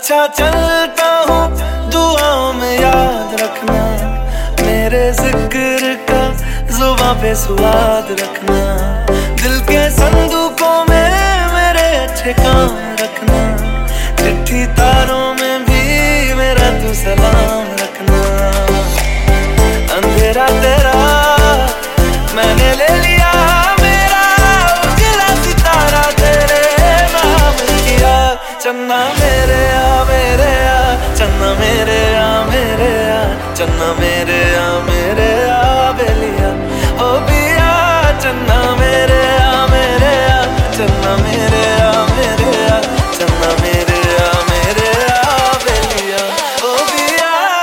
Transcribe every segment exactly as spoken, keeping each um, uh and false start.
अच्छा चलता हूँ दुआओं में याद रखना, मेरे जिक्र का जुबां पे स्वाद रखना, दिल के संदूकों में मेरे अच्छे काम रखना, चिट्ठी तारों में भी मेरा तू सलाम रखना। अंधेरा तेरा मैंने ले लिया, मेरा उजला सितारा तेरे नाम किया। चन्ना मेरे आ मेरे आ, चन्ना मेरे आ मेरे आ, चन्ना मेरे आ मेरे आ बेलिया ओ बिया। चन्ना मेरे आ मेरे आ, चन्ना मेरे आ मेरे आ, चन्ना मेरे आ मेरे आ बेलिया ओ बिया।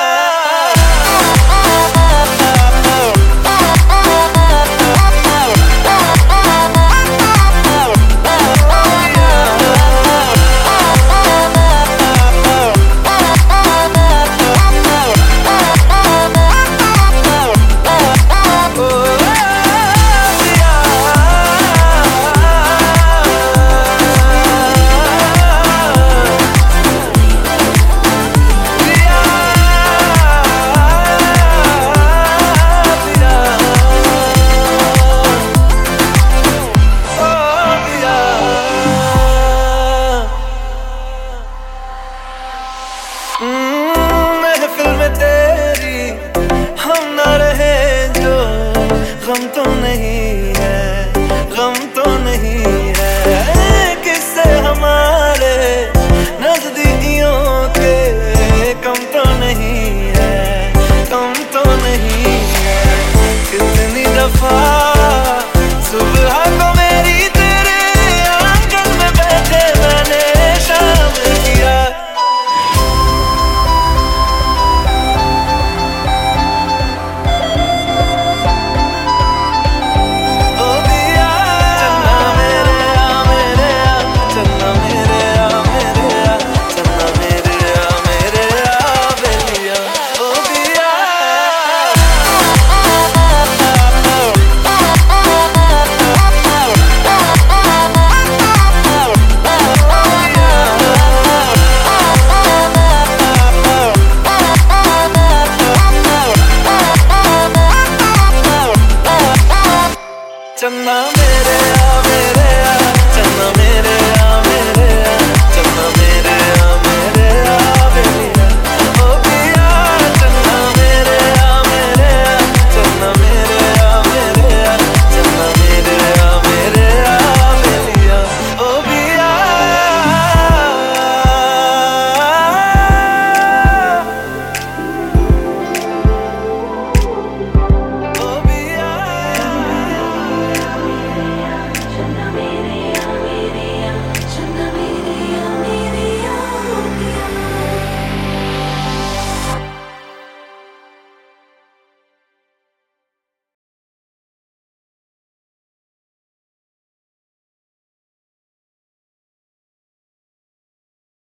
महफिल में तेरी हम ना रहे जो, गम तो नहीं है, गम तो नहीं है, किससे हमारे नजदीकियों के कम तो नहीं है, कम तो नहीं है। कितनी दफा सुबह को मेरी तेरे आंगन में बैठे मैंने शामिल किया। चन्ना मेरे आ मेरे आ, चन्ना मेरे आ मेरे आ, चन्ना